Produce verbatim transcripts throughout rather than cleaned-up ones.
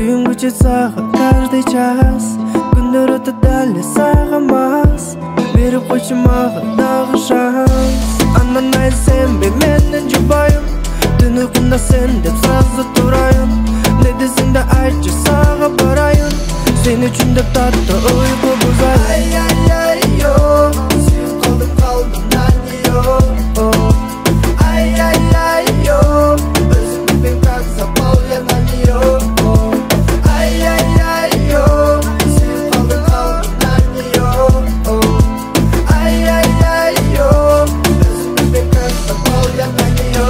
Сүйім күчет саған каждый час. Күндер өтіп әлі сағамас. Беріп қойшы маған дағы шанс. Анан ай сенбе менен жұбайым. Түн ұйқында сен деп сразу тұрайын. Не десең де айтшы саға барайын. Сен үшін деп татты ұйқы бұзайын. Ай ай ай йо, сүйіп қалдым қалдым нәне йо. Ай ай ай йо, өзіңді бен как запал я нәне йо. Ай ай ай йо, сүйіп қалдым қалдым нәне йо. Ай ай ай йо, өзіңді бен как запал я нәне йо.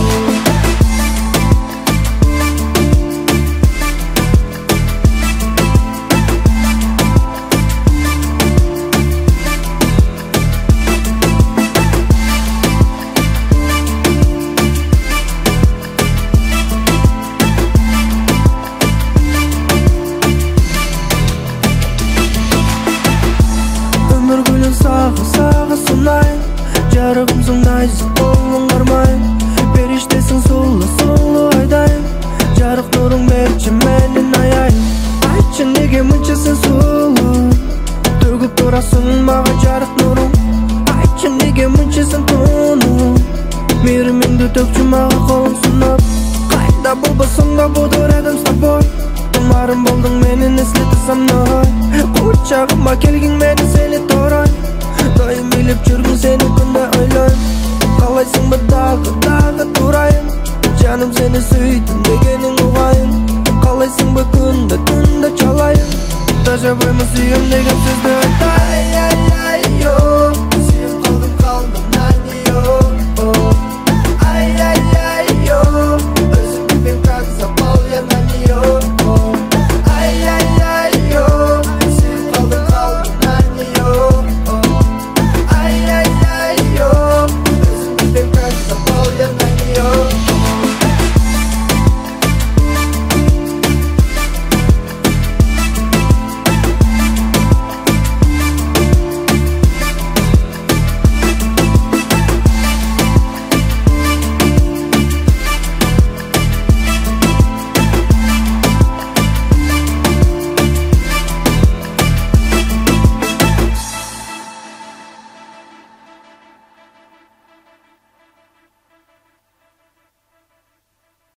Өмір гүлін сағы, сағы сұнайын. Жарығым сұңдайсың, қолың қармайын. Періштесің сұлы, сұлы айдайын. Жарық нұрың берші менен аяйын. Айтшы неге мұнша сен сұлу, төгіп тұрасың маған жарық нұрың. Айтшы неге мұнша сен тұну, мейіріміңді төкші маған қолың сұнып. Қайда болбасың да бұдыр едім с тобой. Тұмарым болдың менен еслеті самной. Құшағыма келгің мені сені торай. Дайым биліп жүргін сені күнде ойлайым. Қалайсың ба дағы, дағы тұрайын. Жаным сені сүйдім дегенің ұғайын. Қалайсың ба күнде, күнде чалайын. Тажабаймы сүйем деген сөзді айтайын.